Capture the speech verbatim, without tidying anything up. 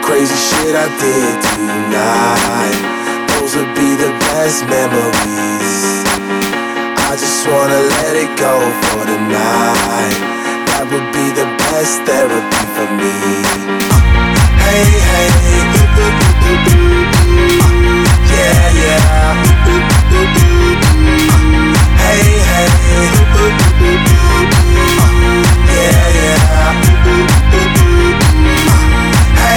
crazy shit I did tonight. Those would be the best memories. I just wanna let it go for the night. That would be the best therapy for me.